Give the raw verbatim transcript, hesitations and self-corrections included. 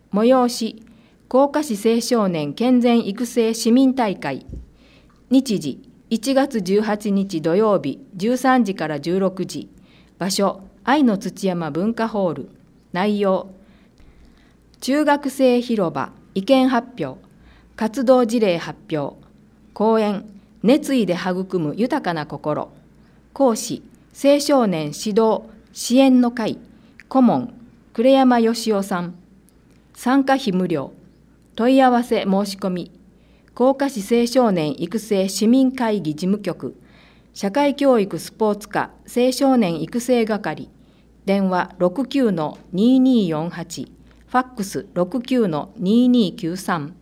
催し甲賀市青少年健全育成市民大会。日時いちがつじゅうはちにち土曜日じゅうさんじからじゅうろくじ。場所愛の土山文化ホール。内容中学生広場意見発表、活動事例発表。講演熱意で育む豊かな心。講師青少年指導支援の会顧問呉山義雄さん。参加費無料。問い合わせ申し込み甲賀市青少年育成市民会議事務局社会教育スポーツ課青少年育成係。電話 ろくきゅうのにーにーよんはち、ファックス ろくきゅうのにーにーきゅうさん。